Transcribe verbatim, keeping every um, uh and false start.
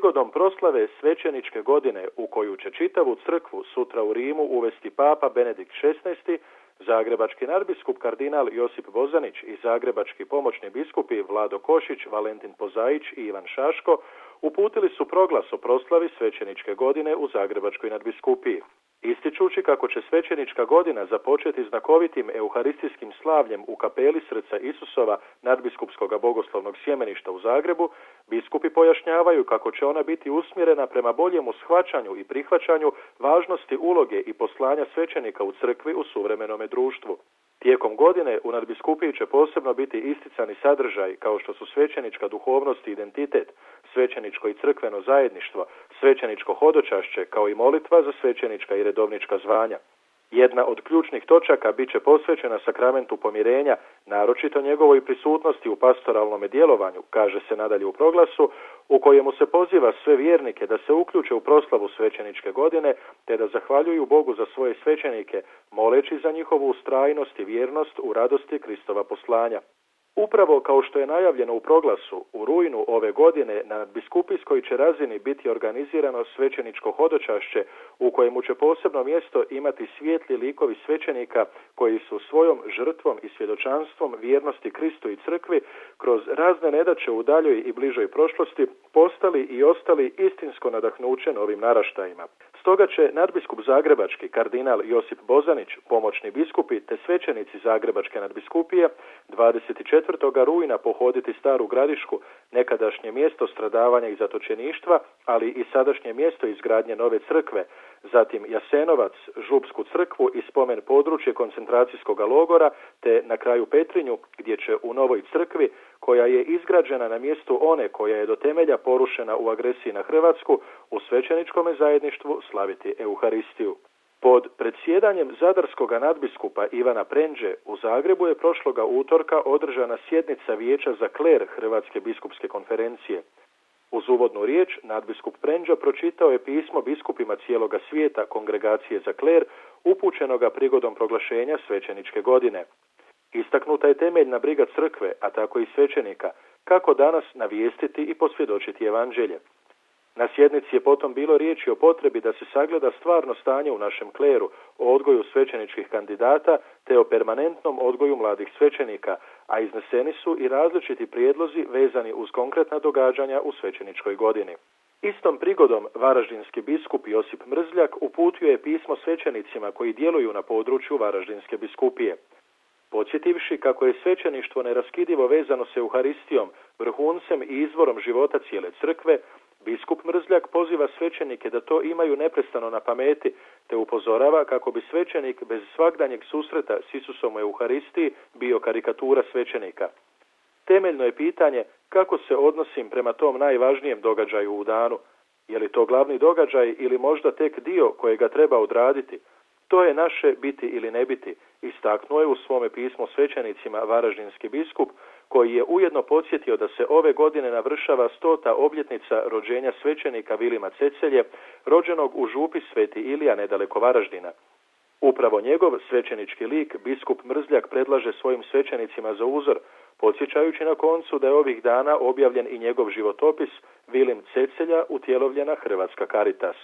prigodom proslave svećeničke godine u koju će čitavu crkvu sutra u Rimu uvesti Papa Benedikt šesnaesti, zagrebački nadbiskup kardinal Josip Bozanić i zagrebački pomoćni biskupi Vlado Košić, Valentin Pozaić i Ivan Šaško uputili su proglas o proslavi svećeničke godine u zagrebačkoj nadbiskupiji. Ističući kako će svećenička godina započeti znakovitim euharistijskim slavljem u kapeli Srca Isusova nadbiskupskog bogoslovnog sjemeništa u Zagrebu, biskupi pojašnjavaju kako će ona biti usmjerena prema boljemu shvaćanju i prihvaćanju važnosti uloge i poslanja svećenika u crkvi u suvremenome društvu. Tijekom godine u nadbiskupiji će posebno biti isticani sadržaj kao što su svećenička duhovnost i identitet, svećeničko i crkveno zajedništvo, svećeničko hodočašće kao i molitva za svećenička i redovnička zvanja. Jedna od ključnih točaka bit će posvećena sakramentu pomirenja, naročito njegovoj prisutnosti u pastoralnom djelovanju, kaže se nadalje u proglasu, u kojemu se poziva sve vjernike da se uključe u proslavu svećeničke godine, te da zahvaljuju Bogu za svoje svećenike, moleći za njihovu ustrajnost i vjernost u radosti Kristova poslanja. Upravo kao što je najavljeno u proglasu, u rujnu ove godine na nadbiskupijskoj će razini biti organizirano svećeničko hodočašće u kojemu će posebno mjesto imati svijetli likovi svećenika koji su svojom žrtvom i svjedočanstvom vjernosti Kristu i crkvi kroz razne nedaće u daljoj i bližoj prošlosti postali i ostali istinsko nadahnuće novim naraštajima. Stoga će nadbiskup zagrebački kardinal Josip Bozanić, pomoćni biskupi te svećenici zagrebačke nadbiskupije dvadeset četvrtog rujna pohoditi Staru Gradišku, nekadašnje mjesto stradavanja i zatočeništva, ali i sadašnje mjesto izgradnje nove crkve, zatim Jasenovac, Župsku crkvu i spomen područje koncentracijskog logora, te na kraju Petrinju, gdje će u novoj crkvi, koja je izgrađena na mjestu one koja je do temelja porušena u agresiji na Hrvatsku, u svećeničkom zajedništvu slaviti Euharistiju. Pod predsjedanjem zadarskog nadbiskupa Ivana Prendže u Zagrebu je prošloga utorka održana sjednica Vijeća za kler Hrvatske biskupske konferencije. Uz uvodnu riječ nadbiskup Prendža pročitao je pismo biskupima cijeloga svijeta Kongregacije za kler upućenoga prigodom proglašenja svećeničke godine. Istaknuta je temeljna briga crkve, a tako i svećenika, kako danas navijestiti i posvjedočiti evanđelje. Na sjednici je potom bilo riječi o potrebi da se sagleda stvarno stanje u našem kleru, o odgoju svećeničkih kandidata te o permanentnom odgoju mladih svećenika, a izneseni su i različiti prijedlozi vezani uz konkretna događanja u svećeničkoj godini. Istom prigodom varaždinski biskup Josip Mrzljak uputio je pismo svećenicima koji djeluju na području Varaždinske biskupije. Podsjetivši kako je svećeništvo neraskidivo vezano s Euharistijom, vrhuncem i izvorom života cijele crkve, biskup Mrzljak poziva svećenike da to imaju neprestano na pameti, te upozorava kako bi svećenik bez svagdanjeg susreta s Isusom u Euharistiji bio karikatura svećenika. Temeljno je pitanje kako se odnosim prema tom najvažnijem događaju u danu. Je li to glavni događaj ili možda tek dio kojega treba odraditi? To je naše biti ili ne biti, istaknuo je u svome pismu svećenicima varaždinski biskup, koji je ujedno podsjetio da se ove godine navršava stota obljetnica rođenja svećenika Vilima Cecelje, rođenog u župi Sveti Ilija nedaleko Varaždina. Upravo njegov svećenički lik biskup Mrzljak predlaže svojim svećenicima za uzor, podsjećajući na koncu da je ovih dana objavljen i njegov životopis Vilim Cecelja utjelovljena Hrvatska Caritas.